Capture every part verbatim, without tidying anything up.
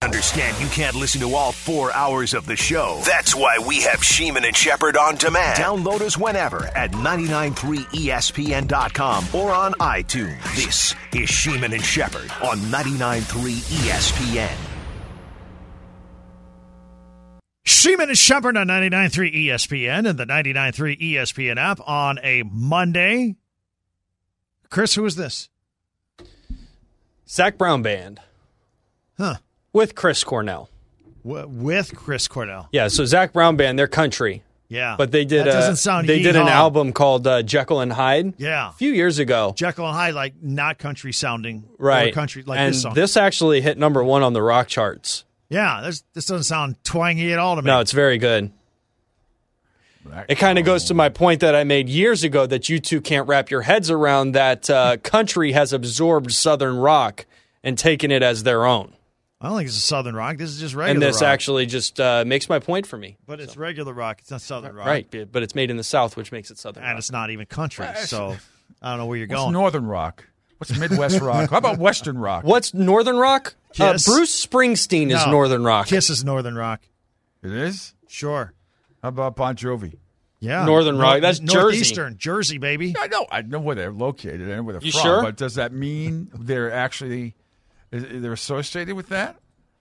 Understand you can't listen to all four hours of the show. That's why we have Sheeman and Shepherd on demand. Download us whenever at nine nine three E S P N dot com or on iTunes. This is Sheeman and Shepherd on ninety-nine point three E S P N. Sheeman and Shepherd on ninety-nine point three E S P N and the ninety-nine point three E S P N app on a Monday. Chris, who is this? Zac Brown Band. Huh. With Chris Cornell. W- with Chris Cornell. Yeah, so Zac Brown Band, they're country. Yeah. But they did that doesn't a, sound they yeehaw. did an album called uh, Jekyll and Hyde. Yeah. A few years ago. Jekyll and Hyde, like not country sounding. Right. Or country like and this song. this actually hit number one on the rock charts. Yeah, this, this doesn't sound twangy at all to me. No, it's very good. It kind of goes to my point that I made years ago that you two can't wrap your heads around that uh, country has absorbed Southern rock and taken it as their own. I don't think it's a Southern rock. This is just regular rock. And this rock. actually just uh, makes my point for me. But it's so. regular rock. It's not Southern rock. Right, but it's made in the South, which makes it Southern and rock. it's not even country, so I don't know where you're What's going. Northern rock? What's Midwest rock? How about Western rock? What's Northern rock? Uh, Kiss. Bruce Springsteen is No. Northern rock. Kiss is Northern rock. It is? Sure. How about Bon Jovi? Yeah. Northern rock. That's Jersey. Northeastern. Jersey, baby. I know. I know where they're located. I know where they're You from. sure? But does that mean they're actually they're associated with that?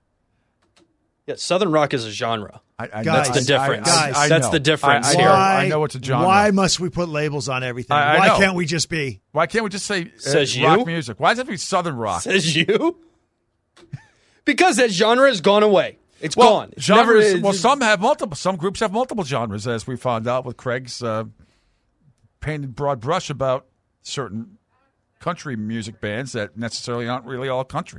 Yeah, Southern rock is a genre. I, I, Guys, That's the difference. I- I That's know. the difference I, I here. know. Why, I know it's a genre. Why must we put labels on everything? I- I why know. can't we just be? Why can't we just say uh, Says rock you? music? Why does it have to be Southern rock? Says you? Because that genre has gone away. It's well, gone. It's genres, never, well, some have multiple. Some groups have multiple genres, as we found out with Craig's uh, painted broad brush about certain country music bands that necessarily aren't really all country.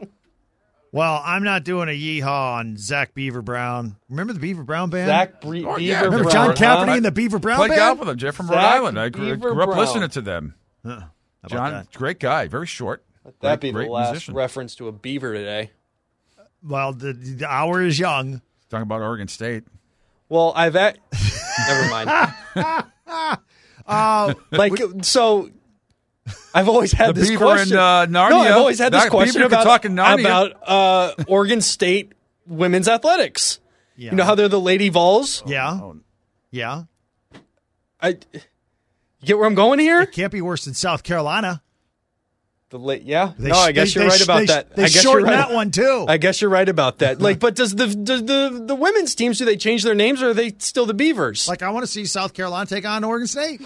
Well, I'm not doing a yeehaw on Zach Beaver Brown. Remember the Beaver Brown band? Zach Bre- Oh, Beaver yeah. Remember Brown, John huh? Cafferty and the Beaver Brown Played band? golf with them. Jeff from Rhode Zach Island. I grew, Beaver grew up Brown. listening to them. Huh. How about John, that? great guy, very short. Let that be great, the great last musician. reference to a beaver today. Well, the, the hour is young. Talking about Oregon State. Well, I've at never mind. Uh, Like so, I've always had The this beaver question. in, uh, Narnia. No, I've always had this That question beaver could about talk in Narnia. about uh, Oregon State women's athletics. yeah. You know how they're the Lady Vols? Yeah. Oh, Yeah. I you get where I'm going here. It can't be worse than South Carolina. The late, yeah. They no, I sh- guess they- you're they right sh- about they sh- that. They I guess shortened you're right. that one, too. I guess you're right about that. Like, but does the does the the women's teams, do they change their names or are they still the Beavers? Like, I want to see South Carolina take on Oregon State.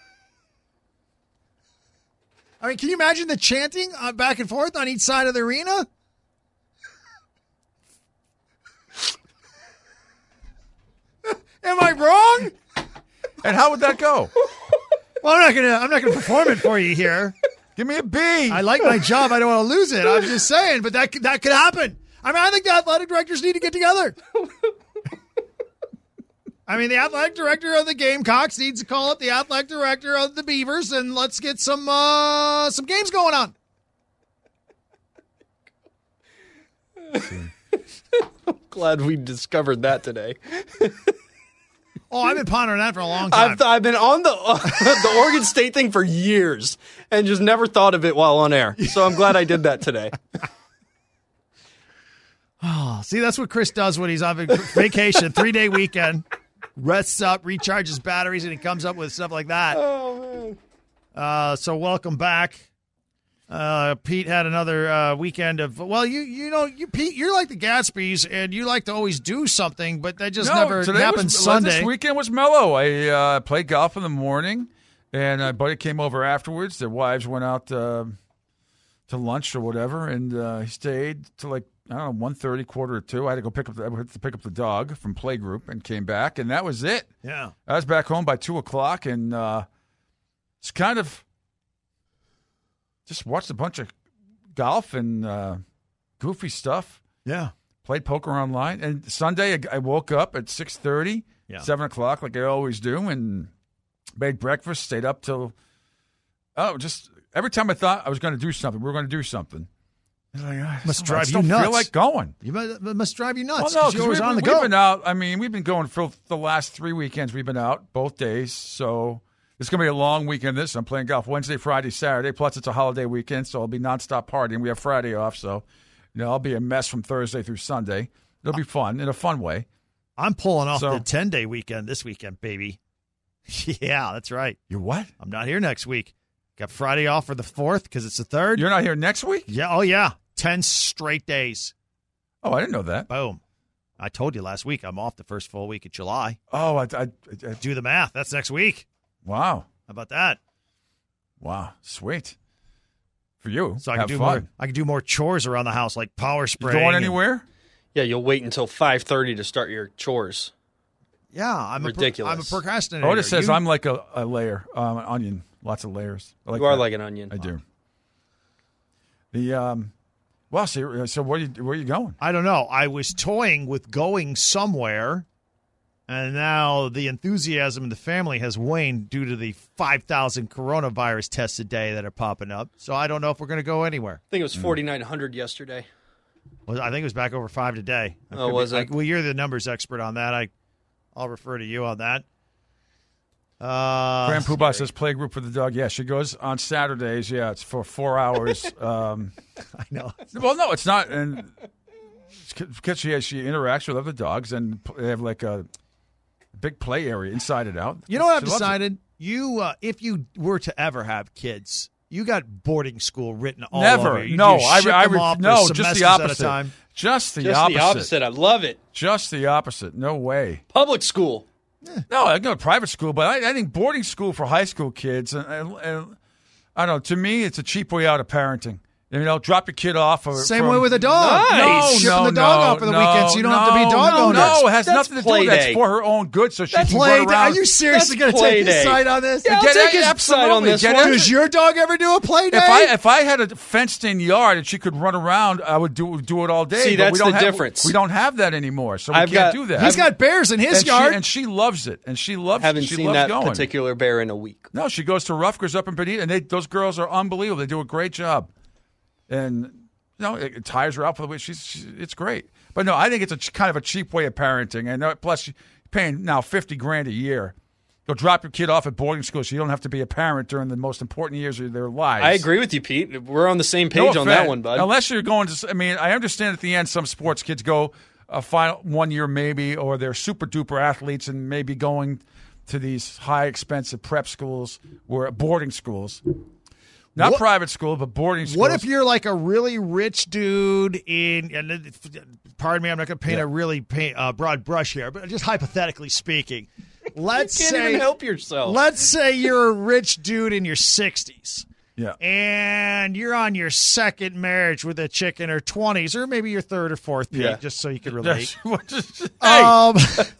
I mean, can you imagine the chanting uh, back and forth on each side of the arena? Am I wrong? And how would that go? Well, I'm not gonna. I'm not gonna perform it for you here. Give me a B. I like my job. I don't want to lose it. I'm just saying, but that could- that could happen. I mean, I think the athletic directors need to get together. I mean, the athletic director of the Gamecocks needs to call up the athletic director of the Beavers, and let's get some uh, some games going on. Glad we discovered that today. Oh, I've been pondering that for a long time. I've, I've been on the uh, the Oregon State thing for years and just never thought of it while on air. So I'm glad I did that today. Oh, see, that's what Chris does when he's on vacation, three-day weekend, rests up, recharges batteries, and he comes up with stuff like that. Oh, man. Uh, so welcome back. Uh, Pete had another uh, weekend of, well, you you know, you Pete, you're like the Gatsbys, and you like to always do something, but that just no, never today happens was, Sunday. This weekend was mellow. I uh, played golf in the morning, and a buddy came over afterwards. Their wives went out uh, to lunch or whatever, and uh, he stayed till like, I don't know, one thirty, quarter to two. I had to go pick up the, I had to pick up the dog from playgroup and came back, and that was it. Yeah. I was back home by two o'clock, and uh, it's kind of just watched a bunch of golf and uh, goofy stuff. Yeah. Played poker online. And Sunday, I- I woke up at six thirty, Yeah. seven o'clock, like I always do, and made breakfast, stayed up till, oh, just every time I thought I was going to do something, we were going to do something. I was like, "Ah, Must I drive just you don't nuts." feel like going. You must, it must drive you nuts. Well, 'cause no, you're because always we've, on the we've go. been out. I mean, we've been going for the last three weekends. We've been out both days, so it's going to be a long weekend. This I'm playing golf Wednesday, Friday, Saturday. Plus, it's a holiday weekend, so it'll be nonstop partying. We have Friday off, so You know, I'll be a mess from Thursday through Sunday. It'll be fun in a fun way. I'm pulling off So- the ten-day weekend this weekend, baby. Yeah, that's right. You what? I'm not here next week. Got Friday off for the fourth because it's the third. You're not here next week? Yeah. Oh, yeah. ten straight days. Oh, I didn't know that. Boom. I told you last week I'm off the first full week of July. Oh, I, I, I Do the math. That's next week. wow. How about that? Wow. Sweet. For you. So I can Have do fun. more. I can do more chores around the house, like power You spraying. going and- anywhere? Yeah, you'll wait until five thirty to start your chores. Yeah, I'm Ridiculous. A pro- I'm a procrastinator. Otis says You- I'm like a, a layer, um, an onion. Lots of layers. I like You are that. like an onion. I do. The um, well, so, so where you where you going? I don't know. I was toying with going somewhere, and now the enthusiasm in the family has waned due to the five thousand coronavirus tests a day that are popping up. So I don't know if we're going to go anywhere. I think it was forty-nine hundred yesterday. Well, I think it was back over five today. I Oh, could was be, it? I, well, you're the numbers expert on that. I, I'll refer to you on that. Uh, Grand Poobah says play group for the dog. Yeah, she goes on Saturdays. Yeah, it's for four hours. um, I know. well, no, it's not. And because she she interacts with other dogs, and they have like a big play area inside and out. You know what I've She loves it. decided? You, uh, if you were to ever have kids, you got boarding school written all Never. over you. No, you I, ship I, them ref- off for no, just semesters the at a opposite. time. Just the Just opposite. the opposite. I love it. Just the opposite. No way. Public school. No, I go to private school, but I, I think boarding school for high school kids, and, and, and I don't know. To me, it's a cheap way out of parenting. You know, drop your kid off. Or, Same from, way with a dog. Nice. No, Shipping no, the dog no, off for the no, weekend so you don't no, have to be dog no, owners. No, it has That's nothing to do play with that. It's day. for her own good, so she That's can play run day. around. Are you seriously That's going to play take his day. side on this? Yeah, I'll Get take it? his Absolutely. side on this Get one. it? Does your dog ever do a play day? If I if I had a fenced-in yard and she could run around, I would do do it all day. See, but that's we don't the have, difference. We don't have that anymore, so we I've can't got- do that. He's got bears in his and yard. she, and she loves it, and she loves. Haven't she seen loves that going. particular bear in a week. No, she goes to Rutgers up in Benita, and they, those girls are unbelievable. They do a great job, and you know it, it tires her out for the week. She's, she, it's great, but no, I think it's a ch- kind of a cheap way of parenting, and uh, plus you're paying now fifty grand a year. Go drop your kid off at boarding school, so you don't have to be a parent during the most important years of their lives. I agree with you, Pete. We're on the same No page on that offense. one, bud. Unless you're going to, I mean, I understand at the end some sports kids go a final one year maybe, or they're super duper athletes and maybe going to these high expensive prep schools or boarding schools, not What- private school, but boarding schools. What if you're like a really rich dude in, and it- pardon me, I'm not going to paint Yeah. a really paint, uh, broad brush here, but just hypothetically speaking, let's you can't say, even help yourself. let's say you're a rich dude in your sixties. Yeah. And you're on your second marriage with a chick in her twenties, or maybe your third or fourth, Pete, Yeah. just so you can relate. hey, Um,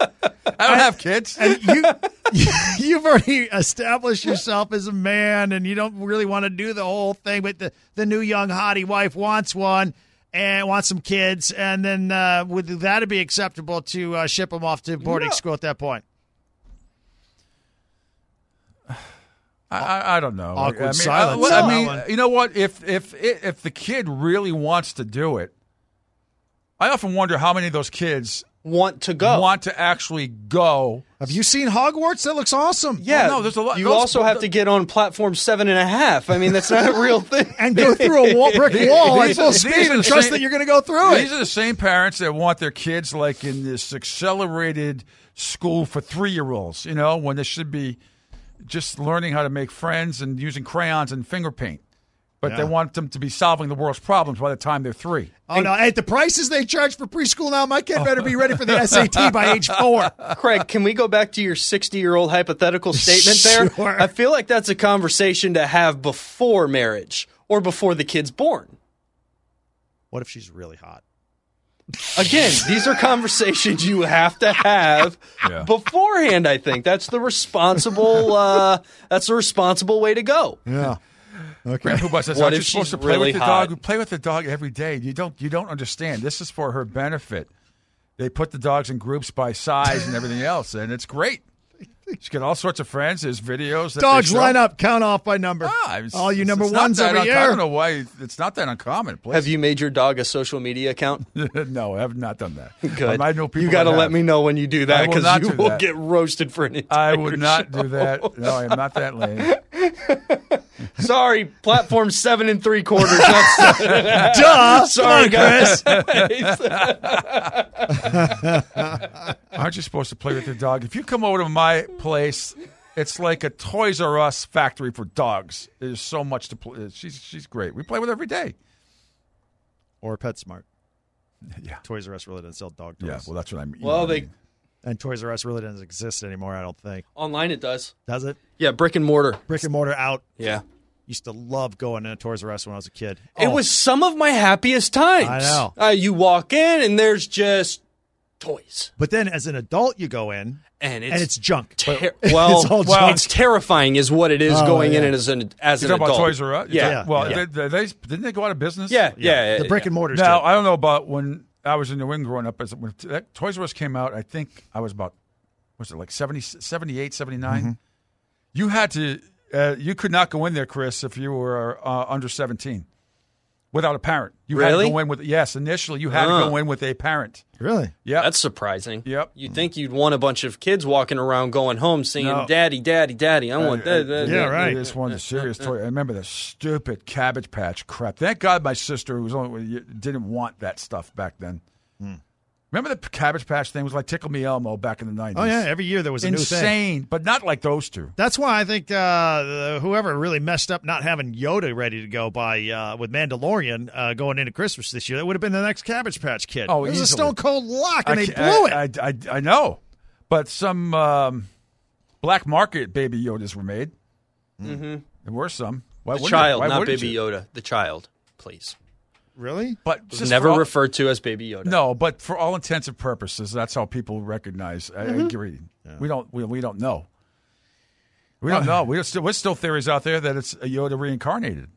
I don't have kids. and you, you've already established yourself as a man, and you don't really want to do the whole thing. But the, the new young hottie wife wants one and wants some kids, and then uh, would that be acceptable to uh, ship them off to boarding No. school at that point? I, I, I don't know. Awkward I mean, silence I, I on mean, that one. you know what? If if if the kid really wants to do it, I often wonder how many of those kids Want to go. want to actually go. Have you seen Hogwarts? That looks awesome. yeah, Well, no, there's a lot- You those- also have to get on platform seven and a half. I mean, that's not a real thing. And go through a wall, brick wall at These full are- speed these are and the trust same- that you're going to go through These it. are the same parents that want their kids like in this accelerated school for three-year-olds, you know, when they should be just learning how to make friends and using crayons and finger paint. But they Yeah. want them to be solving the world's problems by the time they're three. Oh, no. At the prices they charge for preschool now, my kid better be ready for the S A T by age four. Craig, can we go back to your sixty-year-old hypothetical statement there? Sure. I feel like that's a conversation to have before marriage or before the kid's born. What if she's really hot? Again, these are conversations you have to have Yeah. beforehand. I think that's the responsible. Uh, that's the responsible way to go. Yeah. Okay. Grand Poobah says, What aren't you if supposed she's to play really with the hot? dog? Play with the dog every day. You don't. You don't understand. This is for her benefit. They put the dogs in groups by size and everything else, and it's great. She's got all sorts of friends. There's videos. That Dogs they show. line up, count off by number. Ah, it's- All you it's- number it's not ones that over un- I here. don't know why it's not that uncommon. Please. Have you made your dog a social media account? No, I have not done that. Good. I know people. you got to that let have. me know when you do that I will because not you do will that. get roasted for an entire I would not show. do that. No, I am not that lame. Sorry, platform seven and three quarters. Not seven. Duh. Sorry, guys. Aren't you supposed to play with your dog? If you come over to my place, it's like a Toys R Us factory for dogs. There's so much to play. She's she's great. We play with her every day. Or PetSmart. Yeah. Toys R Us really doesn't sell dog toys. Yeah, well, that's what I mean. Well, you know they I mean. And Toys R Us really doesn't exist anymore, I don't think. Online it does. Does it? Yeah, brick and mortar. Brick and mortar out. Yeah. Used to love going to Toys R Us when I was a kid. It Oh, was some of my happiest times. I know. Uh, you walk in and there's just toys. But then as an adult, you go in, And it's, and it's junk. ter- well, It's all well, junk. it's terrifying is what it is Oh, going in yeah. and as an as You an talking adult. about Toys R Us? Yeah. Yeah. Well, Yeah. They, they, didn't they go out of business? Yeah, yeah. the yeah, brick yeah. and mortars Now, did. I don't know about when I was in New England growing up. As when that Toys R Us came out, I think I was about, was it like seventy, seventy-eight, seventy-nine? Mm-hmm. You had to, uh, you could not go in there, Chris, if you were uh, under seventeen without a parent. You Really? had to go in with, yes, initially you had Uh. to go in with a parent. Really? Yeah. That's surprising. Yep. You'd think you'd want a bunch of kids walking around going home singing, No. Daddy, Daddy, Daddy. I want that. that, yeah, that." right. This one's a serious toy. I remember the stupid Cabbage Patch crap. Thank God my sister, who was only didn't want that stuff back then. Remember the Cabbage Patch thing? It was like Tickle Me Elmo back in the nineties. Oh, yeah. Every year there was a new thing. Insane, but not like those two. That's why I think uh, whoever really messed up not having Yoda ready to go by uh, with Mandalorian uh, going into Christmas this year, that would have been the next Cabbage Patch Kid. Oh, it was easily. a stone cold lock, and I they ca- blew it. I, I, I, I know, but some um, black market Baby Yodas were made. Mm-hmm. There were some. Why The wouldn't child, you? Why not wouldn't Baby you? Yoda. The child, please. Really? But It was just never for all- referred to as Baby Yoda. No, but for all intents and purposes, that's how people recognize. I Mm-hmm. agree. We don't. We, we don't know. We don't know. We don't still, there's still theories out there that it's a Yoda reincarnated.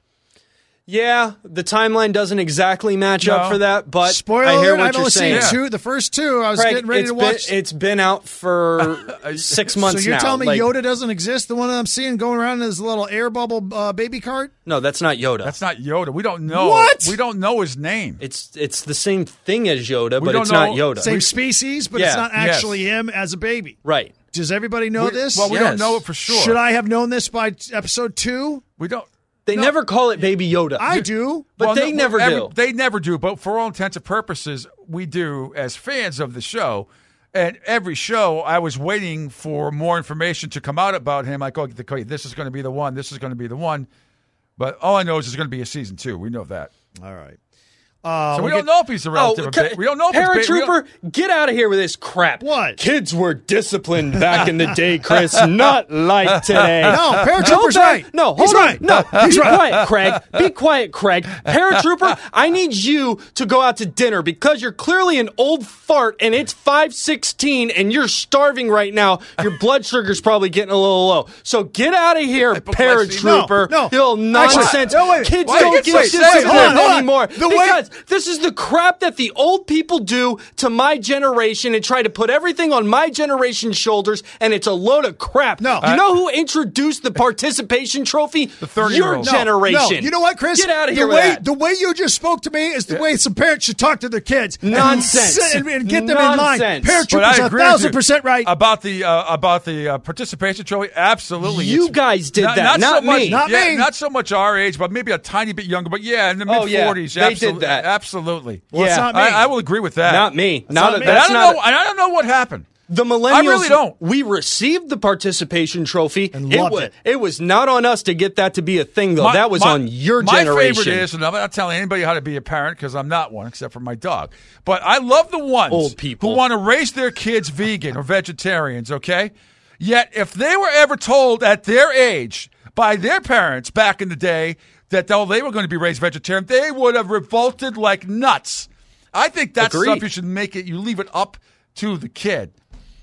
Yeah, the timeline doesn't exactly match No. up for that, but Spoiler I hear alert, what I've you're only saying. seen two. The first two, I was Craig, getting ready it's to been, watch. it's been out for six months so you're now. telling me Like, Yoda doesn't exist? The one that I'm seeing going around in his little air bubble uh, baby cart? No, that's not Yoda. That's not Yoda. We don't know. What? We don't know his name. it's it's the same thing as Yoda, We but don't it's not know- Yoda. Same species, but Yeah, it's not yes. actually him as a baby. Right. Does everybody know We- this? Well, we Yes. don't know it for sure. Should I have known this by episode two? We don't. They No. never call it Baby Yoda. I do. But Well, they no, never every- do. They never do. But for all intents and purposes, we do as fans of the show. And every show, I was waiting for more information to come out about him. Like, oh, this is going to be the one. This is going to be the one. But all I know is there's going to be a season two. We know that. All right. Uh, So we we'll don't get- know if he's a relative. of ca- ba- we don't know if it's ba- we don't- Paratrooper, get out of here with this crap. What? Kids were disciplined back in the day, Chris. Not like today. No, Go Paratrooper's back- right. No, hold He's on. right. No, He's be right. quiet, Craig. Be quiet, Craig. Paratrooper, I need you to go out to dinner because you're clearly an old fart and it's five sixteen and you're starving right now. Your blood sugar's probably getting a little low. So get out of here, Hypoglycemia. Paratrooper. No, no. You little nonsense. Actually, no, wait. Kids Why don't you get wait, say it. disciplined Hold on, hold on. anymore The way- because this is the crap that the old people do to my generation and try to put everything on my generation's shoulders, and it's a load of crap. No. You know who introduced the participation trophy? The thirty-year-old. Your No, generation. No, you know what, Chris? Get out of the here with way, that. The way you just spoke to me is the way some parents should talk to their kids. And Nonsense. sit And, and get them in line. Nonsense. But I Paratrooper's a agree with thousand you percent right. about the uh, about the uh, participation trophy. Absolutely, You It's- guys did not, that, not so much, me. Not yeah, me. Not so much our age, but maybe a tiny bit younger. But yeah, in the Oh, mid yeah. forties, They did absolutely, that. absolutely. Well, it's Yeah. not me. I, I will agree with that. Not me. not Not, me. And I that's don't not know. and I don't know what happened. The millennials, I really don't. we received the participation trophy. And it loved was, it. it was not on us to get that to be a thing, though. My- that was my- on your my generation. favorite is, and I'm not telling anybody how to be a parent because I'm not one, except for my dog. But I love the ones Old people. who want to raise their kids vegan or vegetarians. Okay, yet if they were ever told at their age by their parents back in the day that oh, they were going to be raised vegetarian, they would have revolted like nuts. I think that's Agreed. stuff you should make it. You leave it up to the kid.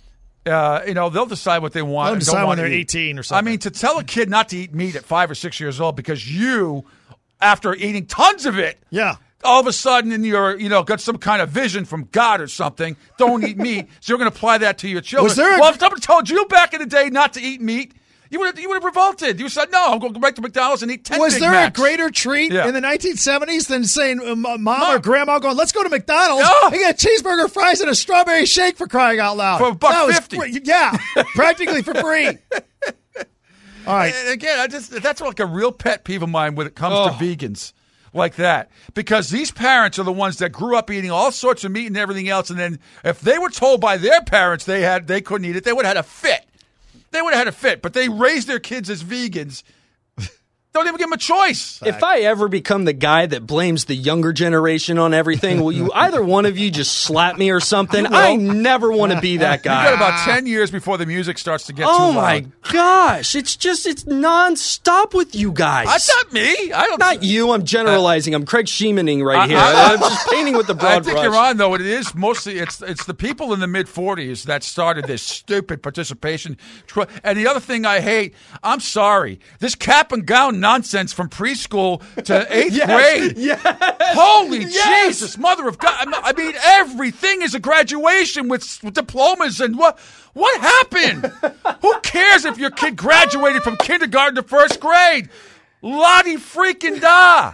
Uh, you know, they'll decide what they want. They'll and decide don't when want they're to eat. eighteen or I something. mean, to tell a kid not to eat meat at five or six years old because you, after eating tons of it, Yeah. all of a sudden in your, you know, got some kind of vision from God or something, don't eat meat, so you're going to apply that to your children. Was there a- well, if someone told you back in the day not to eat meat, you would have, you would have revolted. You said, no, I'm going to go back to McDonald's and eat ten Was Big there Macs. a greater treat Yeah. in the nineteen seventies than saying uh, mom or Mom. grandma going, let's go to McDonald's Yeah. and get cheeseburger, fries, and a strawberry shake for crying out loud? For a buck That was fifty. great. Yeah, practically for free. All right. And again, I just that's like a real pet peeve of mine when it comes Oh. to vegans. Like that. Because these parents are the ones that grew up eating all sorts of meat and everything else, and then if they were told by their parents they had they couldn't eat it, they would have had a fit. They would have had a fit, but they raised their kids as vegans. Don't even give them a choice. If I ever become the guy that blames the younger generation on everything, will you either one of you just slap me or something? I never want to be that guy. You got about ten years before the music starts to get too Oh loud. my gosh! It's just it's nonstop with you guys. That's not me. I don't. Not you. I'm generalizing. I'm Craig Sheemaning right I- here. I- I'm just painting with the broad I think brush. you're on though. It is mostly it's it's the people in the mid forties that started this stupid participation. tr- And the other thing I hate, I'm sorry, this cap and gown nonsense from preschool to eighth Yes, grade. yes, Holy yes. Jesus, mother of God! I'm- I mean, everything is a graduation with, with diplomas and what what happened? Who cares if your kid graduated from kindergarten to first grade? Lottie freaking da.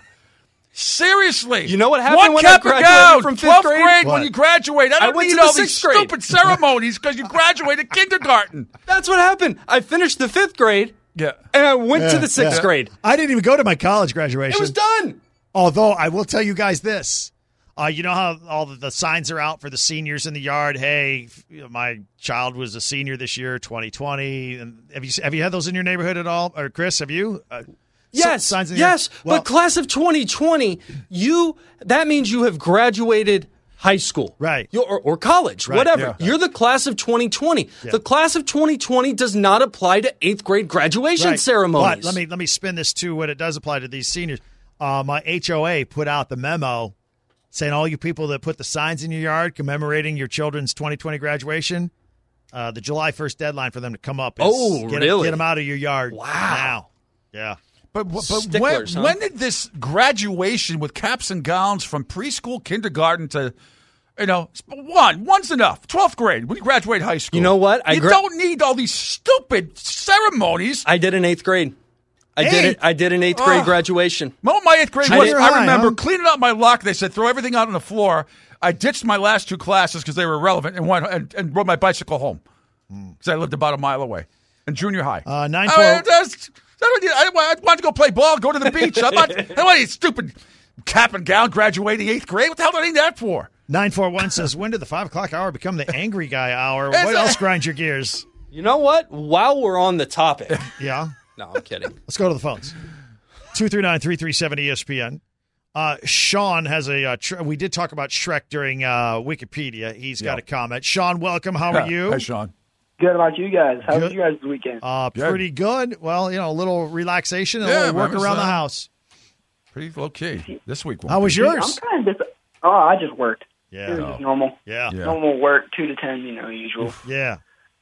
Seriously. You know what happened One when I cap and graduated gown, from fifth twelfth grade? grade What? when you graduate. I I don't went need to the all these sixth grade. stupid ceremonies because you graduated kindergarten. That's what happened. I finished the fifth grade. Yeah. And I went to Yeah, the sixth yeah. grade. I didn't even go to my college graduation. It was done. Although I will tell you guys this. Uh, you know how all the, the signs are out for the seniors in the yard? Hey, you know, my child was a senior this year, twenty twenty. And have you have you had those in your neighborhood at all? Or Chris, have you? Uh, Yes, signs in the yes. yard? Well, but class of twenty twenty, you that means you have graduated high school, Right. You- or, or college, Right, whatever. yeah. You're the class of twenty twenty. The class of twenty twenty does not apply to eighth grade graduation right. ceremonies. But let me let me spin this to what it does apply to these seniors. Uh, my H O A put out the memo saying all you people that put the signs in your yard commemorating your children's twenty twenty graduation, uh, the July first deadline for them to come up is Oh, get, really? get them out of your yard Wow. now. Yeah. But, but Sticklers, when, huh? when did this graduation with caps and gowns from preschool, kindergarten to, you know, one, one's enough. twelfth grade, when you graduate high school. You know what? I you gra- don't need all these stupid ceremonies. I did an eighth grade. I did Hey. it. I did an eighth grade Oh. graduation. Well, my eighth grade Junior was, I high, remember huh? cleaning out my locker. They said, throw everything out on the floor. I ditched my last two classes because they were irrelevant and went and, and rode my bicycle home because I lived about a mile away in junior high. Uh, nine I, four- mean, that's- I, don't need- I, I wanted to go play ball, go to the beach. I'm not, I don't want any stupid cap and gown graduating eighth grade. What the hell do I need that for? nine four one says, when did the five o'clock hour become the angry guy hour? Is What it- else grinds your gears? You know what? While we're on the topic, Yeah. no, I'm kidding. Let's go to the phones. two three nine, three three seven, E S P N. Uh, Sean has a, uh, tr- we did talk about Shrek during uh, Wikipedia. He's got Yeah. a comment. Sean, welcome. How are you? Hi, Sean. Good about you guys. How Good. was you guys this weekend? Uh, Good. pretty good. Well, you know, a little relaxation and Yeah, a little work man, it was, around the uh, house. Pretty low key this week. won't How was be. yours? I'm kind of dis- Oh, I just worked. It was Yeah. just normal. Yeah. Yeah. Normal work, two to ten, you know, usual. Yeah.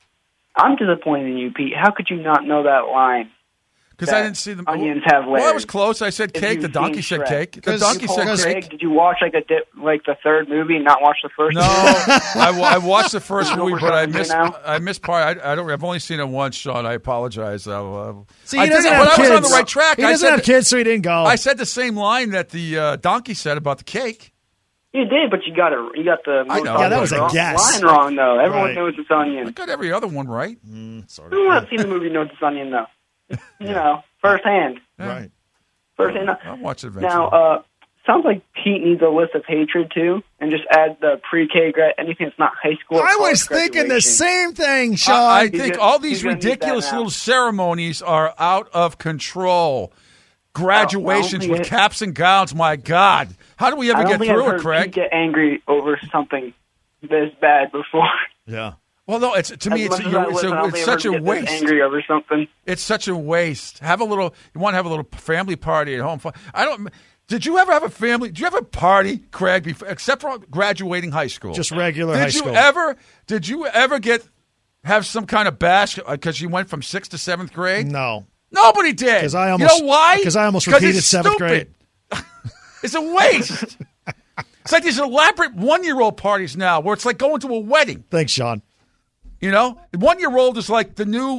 I'm disappointed in you, Pete. How could you not know that line? Because I that didn't see the onions have Well, I layers. was close. I said If cake. you've The donkey seen said Shrek. cake. The 'Cause donkey you said called cake. Greg, did you watch like a dip, like the third movie and not watch the first? No, movie? I, wa- I watched the first You know movie, we're but I starting missed. now? I missed part. I, I don't. I've only seen it once, Sean. I apologize. I'll, uh, See, I he doesn't did it, have but kids. I was on the right track. He I doesn't said, have the, kids, so he didn't go. I said the same line that the uh, donkey said about the cake. You did, but you got it. You got the I most know. Yeah, that was a wrong- guess. line wrong though. Everyone Right. knows it's I onion. got every other one right. sort Who of. has seen the movie knows it's onion though? You know, firsthand. Right. Firsthand. I'll watch it eventually. Now, uh, sounds like Pete needs a list of hatred too, and just add the pre-K grad, anything that's not high school. or I college was thinking the graduation. same thing, Sean. I, I He's think gonna- all he's these gonna need that ridiculous now. little ceremonies are out of control. Graduations Oh, well, with yeah. caps and gowns. My God, how do we I ever don't get think I've through heard it, Craig? Pete get angry over something this bad before. yeah. Well, no, it's to me, As it's, much as a, I it's, listen, I a, don't it's think I've such a ever get this waste. Angry over something. It's such a waste. Have a little. You want to have a little family party at home. I don't. Did you ever have a family? Did you ever have a party, Craig? Before, except for graduating high school, Just regular did high you school. ever? Did you ever get have some kind of bash because you went from sixth to seventh grade? No. Nobody did. 'Cause I almost- you know why? 'cause I almost 'Cause repeated it's seventh stupid. It's a waste. It's like these elaborate one-year-old parties now, where it's like going to a wedding. Thanks, Sean. You know, one-year-old is like the new.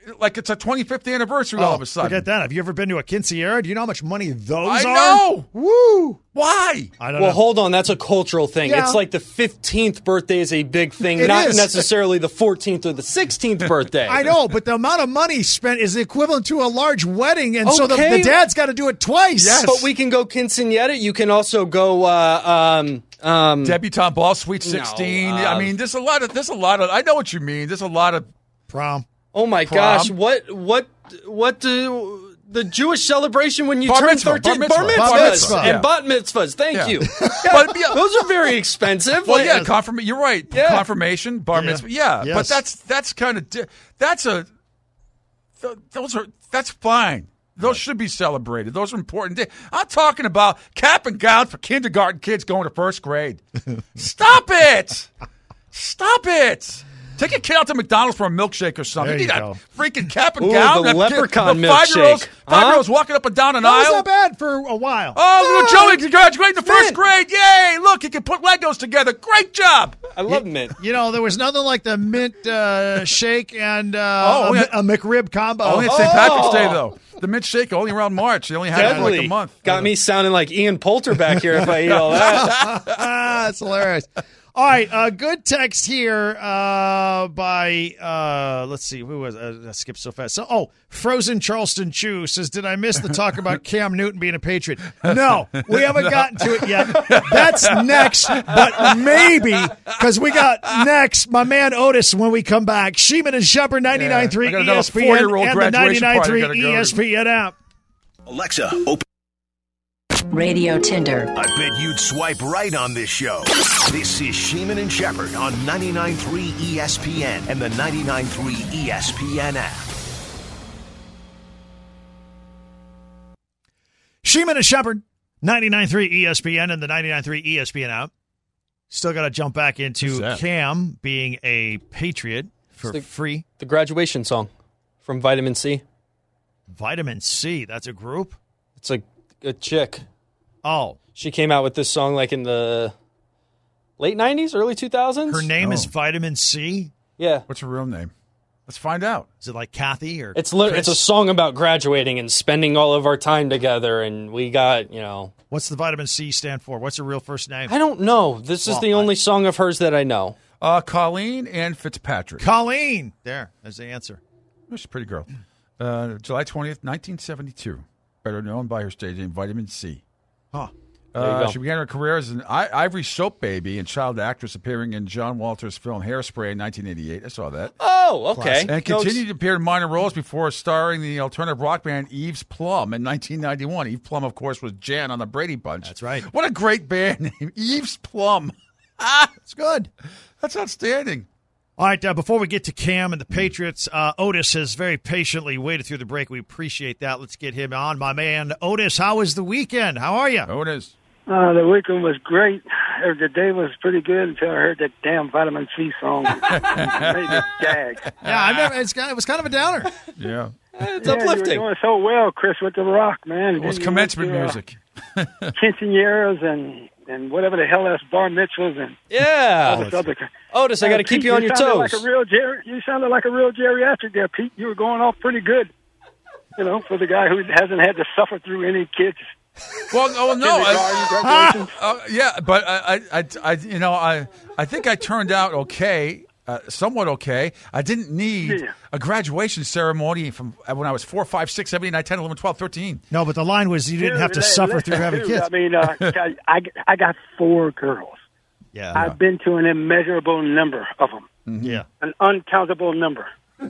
like it's a twenty-fifth anniversary all of a sudden. Forget that. Have you ever been to a quinceañera? Do you know how much money those I are? know. Woo! Why? I don't Well, know. hold on. That's a cultural thing. Yeah. It's like the fifteenth birthday is a big thing, It not is. necessarily the fourteenth or the sixteenth birthday. I know, but the amount of money spent is equivalent to a large wedding, and so the, Okay. the dad's got to do it twice. Yes. But we can go quinceañera. You can also go. Uh, um, um, Debutante ball, Sweet sixteen. No, I um, mean, there's a lot of. There's a lot of. I know what you mean. There's a lot of. Prom. oh my Prom. gosh! What? What? What do? The Jewish celebration when you Bar turn mitzvah, thirteen, bar bar mitzvah. mitzvahs, Bar mitzvah. and Yeah. bat mitzvahs. Thank Yeah. you. But, yeah. Those are very expensive. Well, Like, yeah, confirm. You're right. Yeah. Confirmation, bar Yeah. mitzvah. Yeah, Yes. but that's that's kind of di- that's a th- those are that's fine. Those should be celebrated. Those are important days. I'm talking about cap and gown for kindergarten kids going to first grade. Stop it! Stop it! Take a kid out to McDonald's for a milkshake or something. There you need a go. freaking cap and Ooh, gown. the That kid- leprechaun the Five-year-olds, milkshake. five-year-olds Huh? walking up and down an That was aisle. not bad for a while. Oh, little Joey can graduate in the first Mint. grade. Yay! Look, he can put Legos together. Great job. I love mint. You know, there was nothing like the mint uh, shake and uh, Oh, a, yeah. a McRib combo. Only at Saint Patrick's Day, though. The mint shake only around March. They only had it for like Deadly. a month. Got me sounding like Ian Poulter back here if I eat all that. Ah, that's hilarious. All right, uh, good text here uh, by, uh, let's see, who was uh, I skipped so fast. So, oh, Frozen Charleston Chew says, did I miss the talk about Cam Newton being a Patriot? No, we haven't gotten to it yet. That's next, but maybe, because we got next my man Otis when we come back. Sheeman and Shepard, ninety-nine point three I got another E S P N four-year-old and the graduation ninety-nine point party I three gotta go to. E S P N app. Alexa, open. Radio Tinder. I bet you'd swipe right on this show. This is Sheeman and Shepard on ninety-nine point three E S P N and the ninety-nine point three E S P N app. Sheeman and Shepard, ninety-nine point three E S P N and the ninety-nine point three E S P N app. Still got to jump back into Who's that? Cam being a Patriot for the- free. The graduation song from Vitamin C. Vitamin C, that's a group? It's a, a chick. Oh, She came out with this song like in the late nineties, early two thousands. her name Oh. is Vitamin C? Yeah. What's her real name? Let's find out. Is it like Kathy or It's li- Chris? it's a song about graduating and spending all of our time together, and we got, you know, What's the Vitamin C stand for? What's her real first name? I don't know. This is Well, the I- only song of hers that I know. Uh, Colleen Ann Fitzpatrick. Colleen. There, there's the answer. She's a pretty girl. Uh, July twentieth, nineteen seventy-two. Better known by her stage name, Vitamin C. Huh. you Uh, go. she began her career as an I- Ivory Soap baby and child actress, appearing in John Walter's film Hairspray in nineteen eighty-eight. I saw that. Oh, okay. And No, continued to appear in minor roles before starring in the alternative rock band Eve's Plum in nineteen ninety-one. Eve Plum, of course, was Jan on the Brady Bunch. That's right. What a great band name, Eve's Plum. It's good. That's outstanding. All right, uh, before we get to Cam and the Patriots, uh, Otis has very patiently waited through the break. We appreciate that. Let's get him on. My man, Otis, how was the weekend? How are you? Oh, it is. Uh, the weekend was great. Uh, The day was pretty good until I heard that damn Vitamin C song. It made me gag. Yeah, I've never, it's, kind- it was kind of a downer. Yeah. It's Yeah, uplifting. you were doing so well, Chris, with the rock, man. It was Then you commencement went to, uh, music. Quinceañeras and, and whatever the hell that's bar mitzvahs and Yeah. all this other kind. Otis, I got to Uh, keep Pete, you on your sounded toes. Like a real ger- you sounded like a real geriatric there, Pete. You were going off pretty good, you know, for the guy who hasn't had to suffer through any kids. Well, oh no, I, kindergarten graduations. uh, yeah, but I, I, I, I, you know, I, I think I turned out okay, uh, somewhat okay. I didn't need Yeah. a graduation ceremony from uh, when I was four, five, six, seven, eight, nine, ten, eleven, twelve, thirteen. No, but the line was you didn't have to Dude, suffer listen, through having dude, kids. I mean, uh, I, I got four girls. Yeah. I've been to an immeasurable number of them, Yeah. an uncountable number.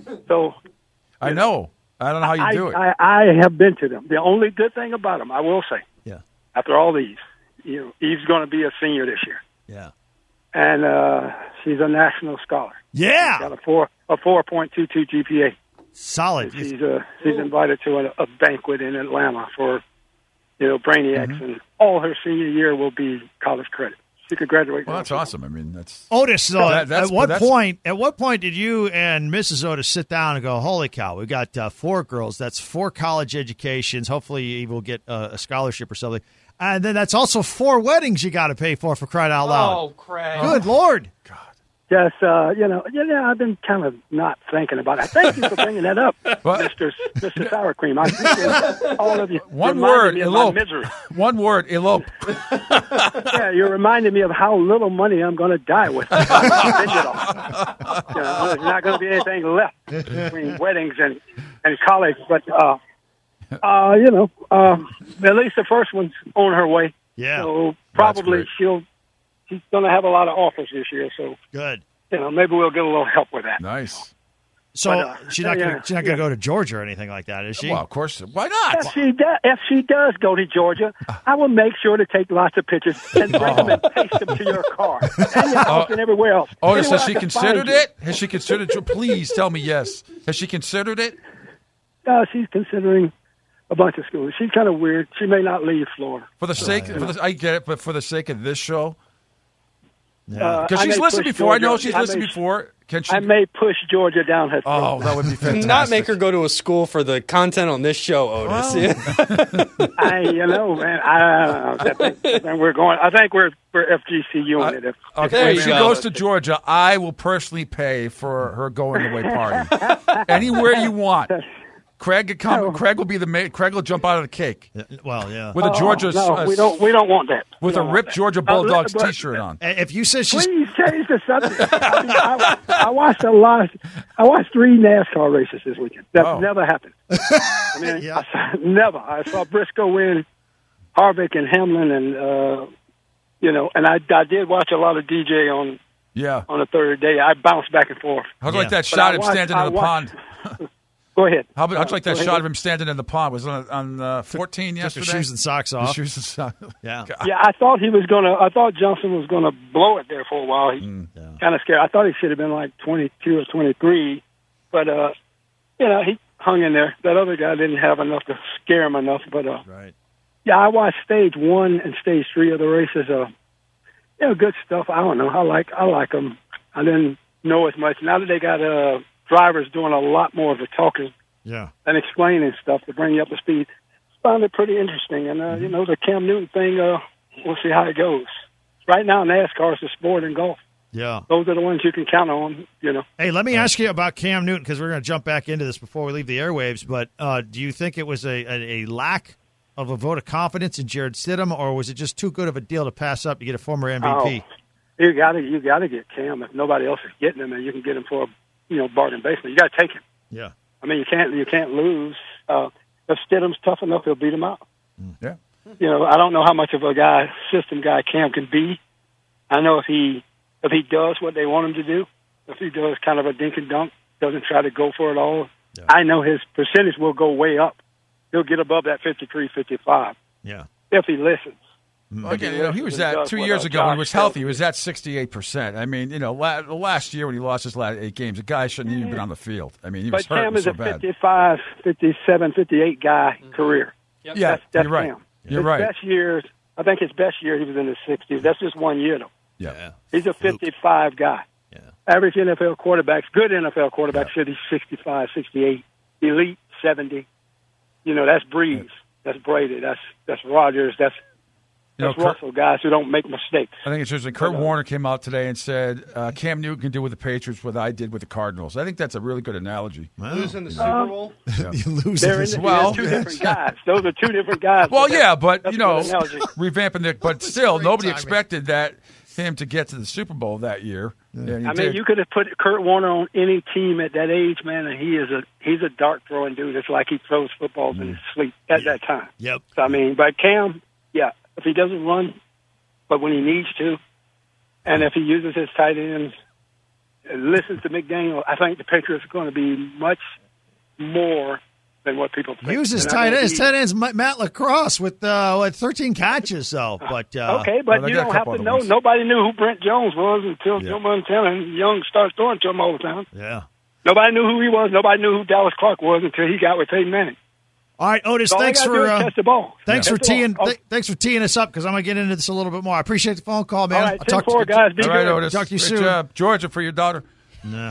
So I know. I don't know how you I, do it. I, I have been to them. The only good thing about them, I will say, Yeah. after all these, you know, Eve's going to be a senior this year, Yeah. and uh, she's a national scholar. Got Yeah. a four a four point two two G P A. Solid. She's uh, she's invited to a, a banquet in Atlanta for you know brainiacs, Mm-hmm. and all her senior year will be college credit. She could graduate. Well, now. that's awesome. I mean, that's Otis, though, That- that's- at what that's- point? At what point did you and Missus Otis sit down and go, "Holy cow, we've got uh, four girls. That's four college educations. Hopefully, you will get uh, a scholarship or something." And then that's also four weddings you got to pay for for crying out loud. Oh, Craig. Good Lord! Just, uh, you know, yeah, yeah, I've been kind of not thinking about it. Thank you for bringing that up, Mister Mister Sour Cream. I appreciate all of you. One word, me of elope. my misery. One word, elope. Yeah, you're reminding me of how little money I'm going to die with. Spend it all. You know, there's not going to be anything left between weddings and, and college. But, uh, uh, you know, uh, at least the first one's on her way. Yeah. So probably she'll. She's going to have a lot of offers this year, so good. You know, maybe we'll get a little help with that. Nice. So But, uh, she's not yeah, gonna, she's not going to go to Georgia or anything like that, is she? Well, of course. Why not? If she does, if she does go to Georgia, I will make sure to take lots of pictures and bring them and paste them to your car and your house and everywhere else. Otis, Anywhere has I she can considered find you. it? Has she considered? Please tell me yes. Has she considered it? Uh, she's considering a bunch of schools. She's kind of weird. She may not leave Florida. For the sake, for the, I get it, but for the sake of this show, Uh, because I she's may listened push before. I know Georgia- she's I listened may- before. Can she? I may push Georgia down her throat. Oh, that would be fantastic. Not make her go to a school for the content on this show, Otis. I, you know, man, I, I, think, I think we're going. I think we're we're F G C U in it. If, Okay, There if you she go. goes to Georgia, I will personally pay for her going away party. Anywhere you want. Craig could come. Craig will be the ma- Craig will jump out of the cake Well, yeah. with a Oh, Georgia no, uh, we don't. We don't want that. We with a don't want ripped that. Georgia Uh, Bulldogs but- T-shirt on. If you said she's Please change the subject. I, mean, I, I watched a lot. I watched three NASCAR races this weekend. That's Oh. never happened. I mean, Yeah. I saw, never. I saw Briscoe win, Harvick and Hamlin, and uh, you know, and I, I did watch a lot of D J on Yeah, on the third day. I bounced back and forth. how'd you Yeah. like that But shot I of him watched- standing I in the watched- pond? Go ahead. How about, how'd you like Uh, that go shot ahead. of him standing in the pond? Was it on on uh, fourteen took her yesterday? shoes and socks The off. shoes and socks. Yeah. God. Yeah, I thought he was gonna. I thought Johnson was gonna blow it there for a while. He Mm. kind of scared. I thought he should have been like twenty-two or twenty-three, but uh, you know, he hung in there. That other guy didn't have enough to scare him enough. But uh, Right. yeah, I watched stage one and stage three of the races. Uh, you know, good stuff. I don't know. I like. I like them. I didn't know as much. Now that they got uh drivers doing a lot more of the talking Yeah. and explaining stuff to bring you up to speed, found it pretty interesting. And, uh, you know, the Cam Newton thing, uh, we'll see how it goes. Right now, NASCAR is the sport in golf. Yeah. Those are the ones you can count on, you know. Hey, let me ask you about Cam Newton because we're going to jump back into this before we leave the airwaves. But uh, do you think it was a, a, a lack of a vote of confidence in Jared Stidham, or was it just too good of a deal to pass up to get a former M V P? Oh, you got to you got to get Cam. If nobody else is getting him, and you can get him for a, you know, bargain basement, you got to take him. Yeah. I mean, you can't you can't lose. Uh, if Stidham's tough enough, he'll beat him out. Yeah. You know, I don't know how much of a guy, system guy Cam can be. I know if he if he does what they want him to do, if he does kind of a dink and dunk, doesn't try to go for it all, Yeah. I know his percentage will go way up. He'll get above that fifty-three, fifty-five Yeah. if he listens. Again, you know, he was at two years ago when he was healthy. He was at sixty-eight percent. I mean, you know, la- last year when he lost his last eight games, the guy shouldn't even been on the field. I mean, he was But hurt Cam is so a bad. fifty-five, fifty-seven, fifty-eight guy career. Yeah, That's, that's you're right. Cam. You're his right. best years, I think his best year he was in the sixties. That's just one year, though. Yeah. He's a fifty-five guy. Yeah. Average N F L quarterbacks, good N F L quarterbacks, should be sixty-five, sixty-eight. Elite, seventy. You know, that's Breeze. That's Brady. That's that's Rodgers. That's, You know, that's Kurt- Russell, guys who don't make mistakes. I think it's interesting. Kurt Warner came out today and said uh, Cam Newton can do with the Patriots what I did with the Cardinals. I think that's a really good analogy. Losing the Super Bowl. You lose They're in this. the, Well, they're two different guys. Those are two different guys. Well, that's- yeah, but that's you know, a good analogy. revamping the. But still, great nobody timing. expected that him to get to the Super Bowl that year. And he I mean, did. you could have put Kurt Warner on any team at that age, man, and he is a he's a dart throwing dude. It's like he throws footballs in his sleep at that time. Yep. So, I mean, but Cam, yeah, if he doesn't run, but when he needs to, and if he uses his tight ends and listens to McDaniel, I think the Patriots are going to be much more than what people think. Use his And I tight think ends. he- Tight ends, Ma- Matt Lacrosse with uh, what, thirteen catches, though. But uh, Okay, but well, they you got a don't have couple to other know. ones. Nobody knew who Brent Jones was until Yeah. Joe Montana and Young started throwing to him all the time. yeah. Nobody knew who he was. Nobody knew who Dallas Clark was until he got with Peyton Manning. All right, Otis. So all thanks they gotta do for is uh, catch the ball. thanks Yeah. for Catch the ball. teeing Oh, th- thanks for teeing us up because I'm gonna get into this a little bit more. I appreciate the phone call, man. all right, I'll ten talk four, to guys. Be All right, good. Otis. Talk to you Great soon. job. Georgia for your daughter. Nah.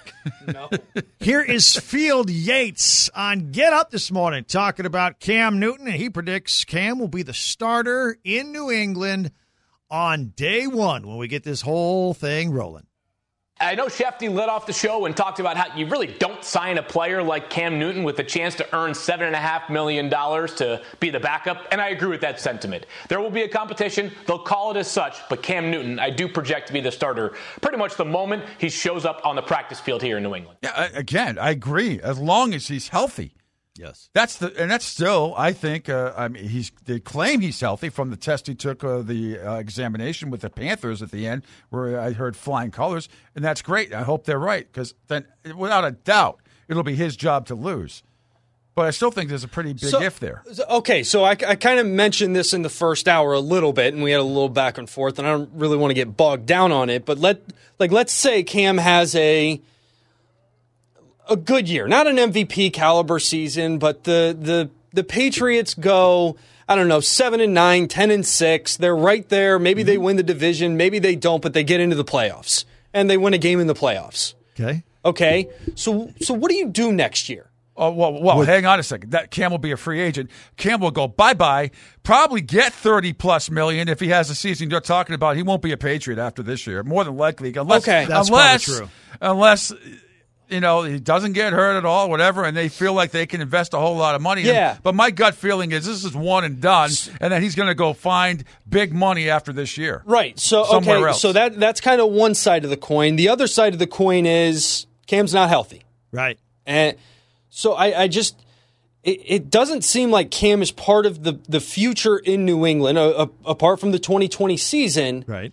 Here is Field Yates on Get Up this morning talking about Cam Newton, and he predicts Cam will be the starter in New England on day one when we get this whole thing rolling. I know Shefty led off the show and talked about how you really don't sign a player like Cam Newton with a chance to earn seven point five million dollars to be the backup, and I agree with that sentiment. There will be a competition. They'll call it as such, but Cam Newton, I do project to be the starter pretty much the moment he shows up on the practice field here in New England. Yeah, again, I agree, as long as he's healthy. Yes, that's the and that's still. I think. Uh, I mean, he's they claim he's healthy from the test he took, uh, the uh, examination with the Panthers at the end, where I heard flying colors, and that's great. I hope they're right, because then, without a doubt, it'll be his job to lose. But I still think there's a pretty big so, if there. Okay, so I, I kind of mentioned this in the first hour a little bit, and we had a little back and forth, and I don't really want to get bogged down on it. But let like let's say Cam has a. A good year, not an M V P caliber season, but the the the Patriots go, I don't know, seven and nine, ten and six. They're right there. Maybe mm-hmm. they win the division, maybe they don't, but they get into the playoffs and they win a game in the playoffs. Okay. Okay. So so what do you do next year? Oh well, well, With, hang on a second. That Cam will be a free agent. Cam will go bye bye. Probably get thirty plus million if he has a season you're talking about. He won't be a Patriot after this year, more than likely. Unless, okay, that's unless, probably true. Unless. You know, he doesn't get hurt at all, whatever, and they feel like they can invest a whole lot of money. Yeah. In. But my gut feeling is this is one and done, and then he's going to go find big money after this year. Right. So somewhere okay. else. So that that's kind of one side of the coin. The other side of the coin is Cam's not healthy. Right. And so I, I just it, it doesn't seem like Cam is part of the the future in New England, uh, uh, apart from the twenty twenty season. Right.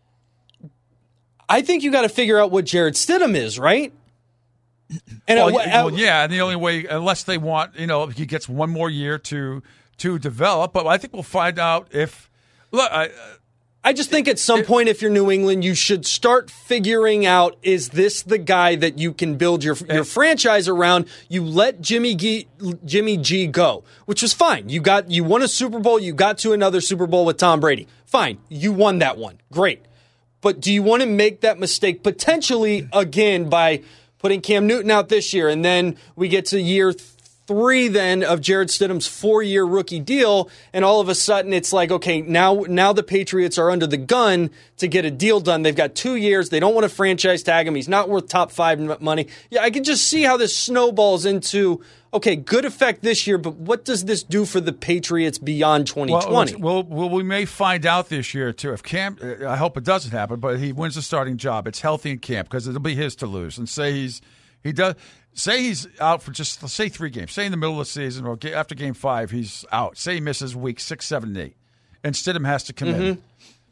I think you got to figure out what Jarrett Stidham is, right? And well, at, well, yeah, and the only way, unless they want, you know, he gets one more year to to develop. But I think we'll find out if. Look, I, I just think at some it, point, if you're New England, you should start figuring out: is this the guy that you can build your your franchise around? You let Jimmy G, Jimmy G go, which was fine. You got you won a Super Bowl. You got to another Super Bowl with Tom Brady. Fine, you won that one. Great, but do you want to make that mistake potentially again by putting Cam Newton out this year, and then we get to year three then of Jarrett Stidham's four-year rookie deal, and all of a sudden it's like, okay, now now the Patriots are under the gun to get a deal done. They've got two years. They don't want to franchise tag him. He's not worth top five money. Yeah, I can just see how this snowballs into, okay, good effect this year, but what does this do for the Patriots beyond twenty twenty? Well, well, we may find out this year, too. If Cam, I hope it doesn't happen, but he wins the starting job. It's healthy in camp because it'll be his to lose. And say he's he does say he's out for just, let's say three games. Say in the middle of the season or after game five, he's out. Say he misses week six, seven, and eight. And Stidham has to come mm-hmm. in.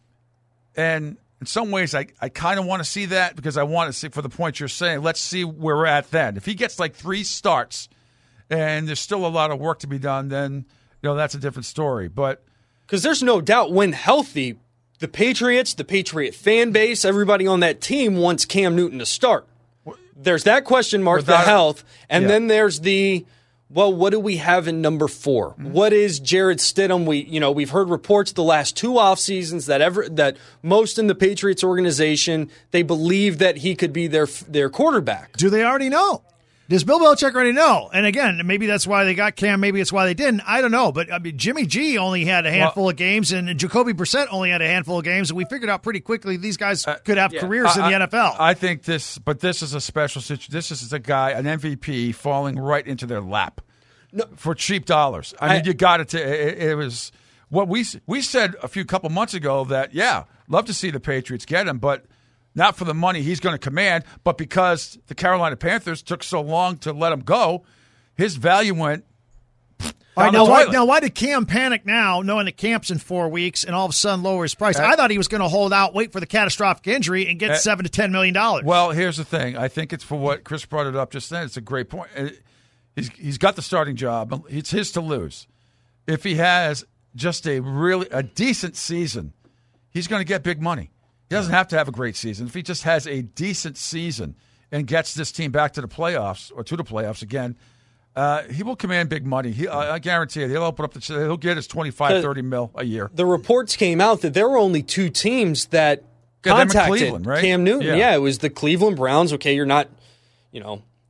And in some ways, I, I kind of want to see that because I want to see, for the point you're saying, let's see where we're at then. If he gets like three starts and there's still a lot of work to be done, then you know that's a different story. But because there's no doubt when healthy, the Patriots, the Patriot fan base, everybody on that team wants Cam Newton to start. There's that question mark, Without, the health, and yeah. then there's the, well, what do we have in number four? Mm-hmm. What is Jarrett Stidham? We, you know, we've heard reports the last two off seasons that ever that most in the Patriots organization, they believe that he could be their their quarterback. Do they already know? Does Bill Belichick already know? And again, maybe that's why they got Cam. Maybe it's why they didn't. I don't know. But I mean, Jimmy G only had a handful well, of games, and Jacoby Brissett only had a handful of games. And we figured out pretty quickly these guys uh, could have yeah. careers uh, in the I, N F L. I think this, but this is a special situation. This is a guy, an M V P, falling right into their lap no, for cheap dollars. I, I mean, you got it. To, it, it was what we we said a few couple months ago that yeah, love to see the Patriots get him, but not for the money he's going to command, but because the Carolina Panthers took so long to let him go, his value went down all right, the now, why, toilet. now, why did Cam panic now, knowing that camp's in four weeks, and all of a sudden lower his price? Uh, I thought he was going to hold out, wait for the catastrophic injury, and get uh, seven to ten million dollars. Well, here's the thing. I think it's for what Chris brought it up just then. It's a great point. He's he's got the starting job. It's his to lose. If he has just a really a decent season, he's going to get big money. He doesn't have to have a great season. If he just has a decent season and gets this team back to the playoffs or to the playoffs again, uh, he will command big money. He, I, I guarantee it. He'll open up the. He'll get his twenty-five, thirty mil a year. The reports came out that there were only two teams that yeah, contacted Cleveland, right? Cam Newton. Yeah. yeah, it was the Cleveland Browns. Okay, you're not, you know,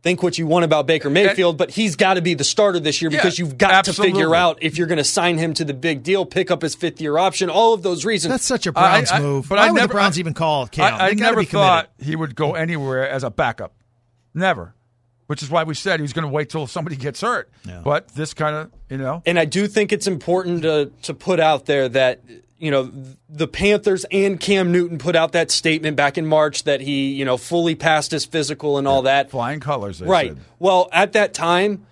think what you want about Baker Mayfield, but he's got to be the starter this year because yeah, you've got absolutely. to figure out if you're going to sign him to the big deal, pick up his fifth-year option, all of those reasons. That's such a Browns I, I, move. But Why I would never, the Browns I, even call Cam? I, I never be thought he would go anywhere as a backup. Never. Which is why we said he was going to wait till somebody gets hurt. Yeah. But this kind of, you know. And I do think it's important to to put out there that, you know, the Panthers and Cam Newton put out that statement back in March that he, you know, fully passed his physical and all that. Flying colors, they right. said. Well, at that time,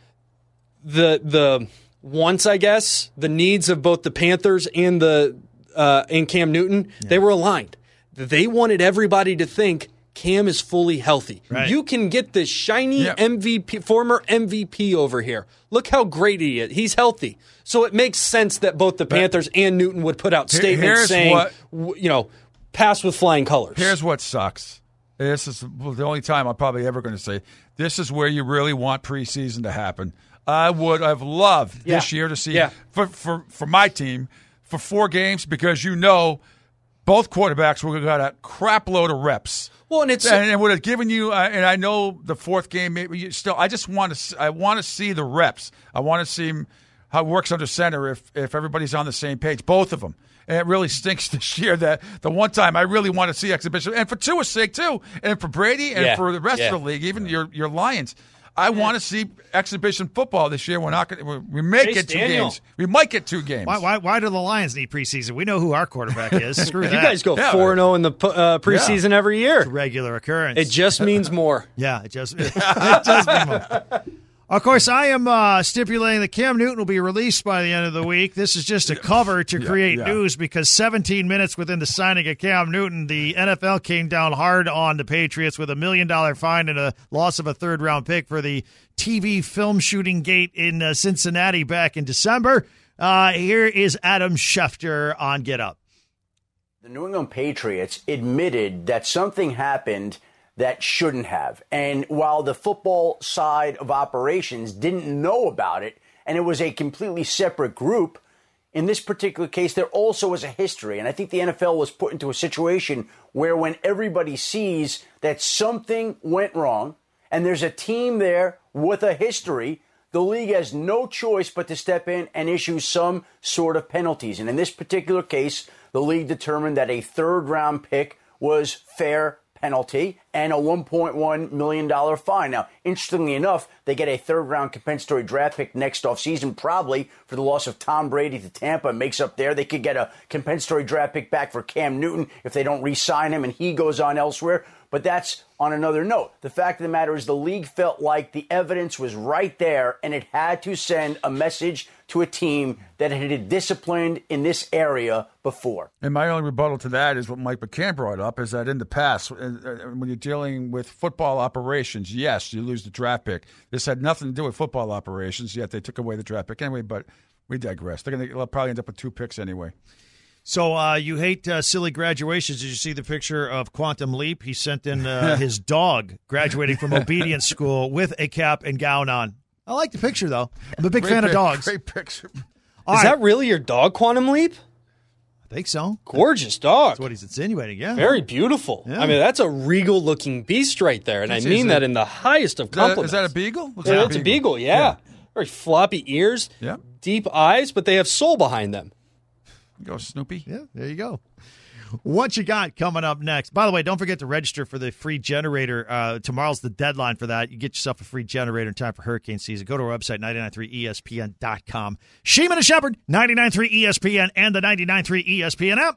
the the wants, I guess, the needs of both the Panthers and the uh, and Cam Newton, yeah. they were aligned. They wanted everybody to think Cam is fully healthy. Right. You can get this shiny yeah. M V P, former M V P over here. Look how great he is. He's healthy. So it makes sense that both the Panthers but and Newton would put out statements saying, what, you know, pass with flying colors. Here's what sucks. This is the only time I'm probably ever going to say, this is where you really want preseason to happen. I would have loved yeah. this year to see, yeah. for, for, for my team, for four games, because you know both quarterbacks would have got a crap load of reps. Well, and it's and it would have given you. Uh, and I know the fourth game, maybe you still. I just want to. I want to see the reps. I want to see how it works under center if if everybody's on the same page, both of them. And it really stinks this year that the one time I really want to see exhibition, and for Tua's sake too, and for Brady, and yeah. for the rest yeah. of the league, even your your Lions. I want to see exhibition football this year. We're not going. to We may Chase get two Daniel. games. We might get two games. Why, why, why do the Lions need preseason? We know who our quarterback is. Screw that. You guys go Yeah. four and zero in the uh, preseason Yeah. every year. It's a regular occurrence. It just means more. Yeah, it just it does mean more. Of course, I am uh, stipulating that Cam Newton will be released by the end of the week. This is just a cover to Yeah, create yeah. news because seventeen minutes within the signing of Cam Newton, the N F L came down hard on the Patriots with a million dollar fine and a loss of a third round pick for the T V film shooting gate in uh, Cincinnati back in December. Uh, here is Adam Schefter on Get Up. The New England Patriots admitted that something happened that shouldn't have. And while the football side of operations didn't know about it, and it was a completely separate group, in this particular case, there also was a history. And I think the N F L was put into a situation where when everybody sees that something went wrong, and there's a team there with a history, the league has no choice but to step in and issue some sort of penalties. And in this particular case, the league determined that a third-round pick was fair penalty and a one point one million dollars fine. Now, interestingly enough, they get a third-round compensatory draft pick next offseason, probably for the loss of Tom Brady to Tampa. It makes up there. They could get a compensatory draft pick back for Cam Newton if they don't re-sign him and he goes on elsewhere. But that's on another note. The fact of the matter is the league felt like the evidence was right there and it had to send a message to a team that it had disciplined in this area before. And my only rebuttal to that is what Mike McCann brought up, is that in the past, when you're dealing with football operations, yes, you lose the draft pick. This had nothing to do with football operations, yet they took away the draft pick anyway, but we digress. They're going to probably end up with two picks anyway. So uh, you hate uh, silly graduations. Did you see the picture of Quantum Leap? He sent in uh, his dog graduating from obedience school with a cap and gown on. I like the picture, though. I'm a big Great fan pic- of dogs. Great picture. All Is right. that really your dog, Quantum Leap? I think so. Gorgeous dog. That's what he's insinuating, yeah. Very beautiful. Yeah. I mean, that's a regal-looking beast right there, and I Is mean that- that in the highest of Is that, compliments. is that a beagle? Looks Yeah, like it's a beagle, yeah. Very floppy ears, Yeah. deep eyes, but they have soul behind them. Go Snoopy. Yeah, there you go. What you got coming up next? By the way, don't forget to register for the free generator. Uh, tomorrow's the deadline for that. You get yourself a free generator in time for hurricane season. Go to our website, nine nine three E S P N dot com. Sheeman and Shepherd, ninety-nine point three E S P N and the ninety-nine point three E S P N app.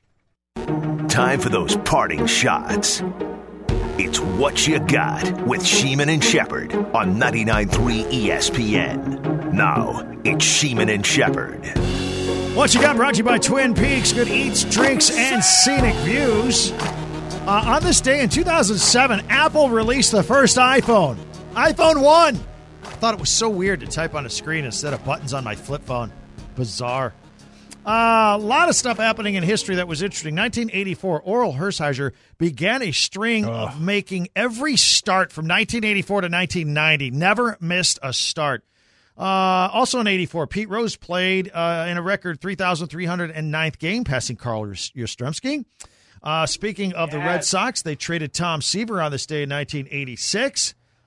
Time for those parting shots. It's What You Got with Sheeman and Shepherd on ninety-nine point three E S P N. Now, it's Sheeman and Shepherd. What You Got brought to you by Twin Peaks. Good eats, drinks, and scenic views. Uh, on this day in two thousand seven, Apple released the first iPhone. iPhone one. I thought it was so weird to type on a screen instead of buttons on my flip phone. Bizarre. Uh, a lot of stuff happening in history that was interesting. nineteen eighty-four, Oral Hershiser began a string Ugh. of making every start from nineteen eighty-four to nineteen ninety. Never missed a start. Uh, also in eighty-four, Pete Rose played uh, in a record three thousand three hundred ninth game, passing Carl Yastrzemski. Uh, speaking of the Red Sox, they traded Tom Seaver on this day in nineteen eighty-six.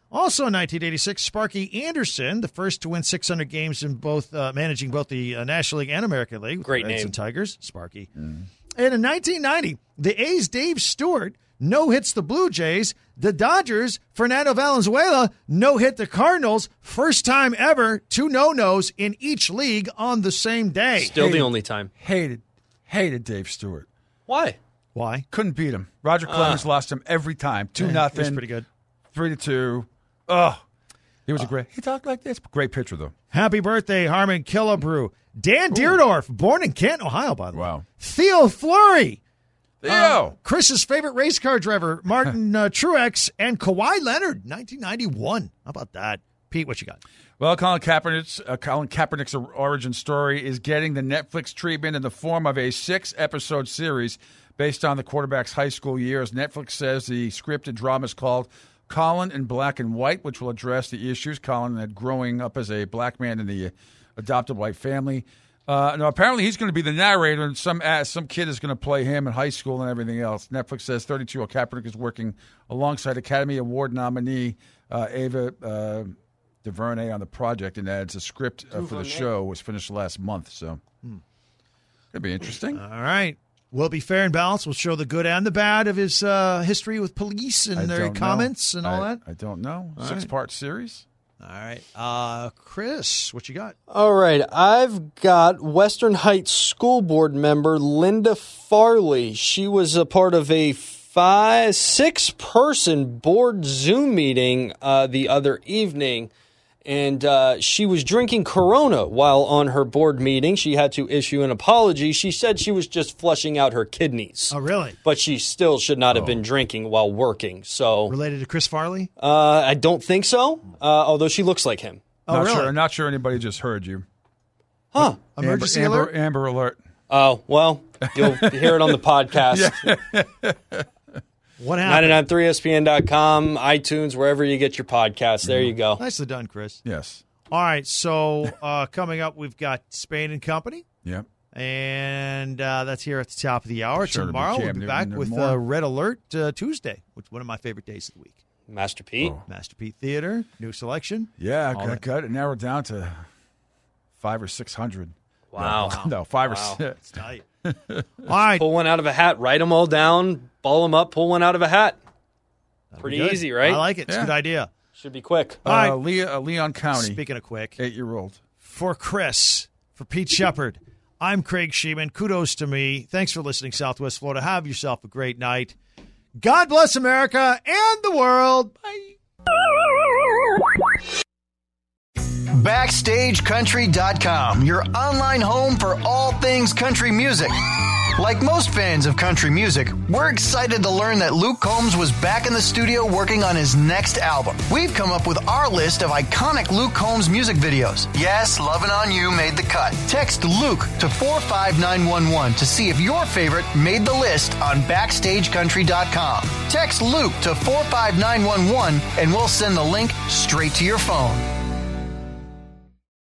Also in nineteen eighty-six, Sparky Anderson, the first to win six hundred games in both, uh, managing both the uh, National League and American League. Great Reds name. and Tigers, Sparky. Mm. And in nineteen ninety, the A's Dave Stewart no-hits the Blue Jays. The Dodgers, Fernando Valenzuela, no-hit the Cardinals. First time ever, two no-nos in each league on the same day. Still Hated, the only time. Hated, hated Dave Stewart. Why? Why? Couldn't beat him. Roger Clemens uh, lost him every time. Two yeah, nothing. He was pretty good. Three to two. Oh, he was uh, a great. He talked like this. Great pitcher though. Happy birthday, Harmon Killebrew. Dan Deerdorf, born in Canton, Ohio, by the way. Wow. Theo Fleury. Theo. Uh, Chris's favorite race car driver, Martin uh, Truex, and Kawhi Leonard, nineteen ninety-one. How about that? Pete, what you got? Well, Colin Kaepernick's, uh, Colin Kaepernick's origin story is getting the Netflix treatment in the form of a six-episode series based on the quarterback's high school years. Netflix says the scripted drama is called Colin in Black and White, which will address the issues Colin had growing up as a black man in the adopted white family. Uh, no, apparently he's going to be the narrator, and some uh, some kid is going to play him in high school and everything else. Netflix says thirty-two-year-old Kaepernick is working alongside Academy Award nominee uh, Ava uh, DuVernay on the project, and adds a script uh, for the show was finished last month. So, hmm. Could be interesting. All right. We'll be fair and balanced. We'll show the good and the bad of his uh, history with police and I their comments know. and all I, that. I don't know. All Six-part right. series. All right. Uh, Chris, what you got? All right. I've got Western Heights School Board member Linda Farley. She was a part of a five, six-person board Zoom meeting uh, the other evening. And uh, she was drinking Corona while on her board meeting. She had to issue an apology. She said she was just flushing out her kidneys. Oh, really? But she still should not have oh. been drinking while working. So related to Chris Farley? Uh, I don't think so, uh, although she looks like him. Oh, not really? Sure, not sure anybody just heard you. Huh. Emergency Amber, alert? Amber, Amber alert. Oh, well, you'll hear it on the podcast. What happened? ninety-nine point three E S P N dot com, iTunes, wherever you get your podcasts. There you go. Nicely done, Chris. Yes. All right, so uh, coming up, we've got Spain and Company. Yep. And uh, that's here at the top of the hour. Sure Tomorrow, be we'll be back with uh, Red Alert uh, Tuesday, which is one of my favorite days of the week. Master Pete. Oh. Master Pete Theater, new selection. Yeah, All I that. got it narrowed down to five or six hundred. Wow. No, no five Wow. or six. It's tight. All right. Pull one out of a hat, write them all down, ball them up, pull one out of a hat. That'll Pretty be good. easy, right? I like it. It's Yeah. a good idea. Should be quick. All Uh, right. Le- uh, Leon County, Speaking of quick, eight-year-old. for Chris, for Pete Shepard, I'm Craig Sheeman. Kudos to me. Thanks for listening, Southwest Florida. Have yourself a great night. God bless America and the world. Bye. Backstage Country dot com, your online home for all things country music. Like most fans of country music, we're excited to learn that Luke Combs was back in the studio working on his next album. We've come up with our list of iconic Luke Combs music videos. Yes, Lovin' On You made the cut. Text Luke to four five nine one one to see if your favorite made the list on Backstage Country dot com. Text Luke to four five nine one one and we'll send the link straight to your phone.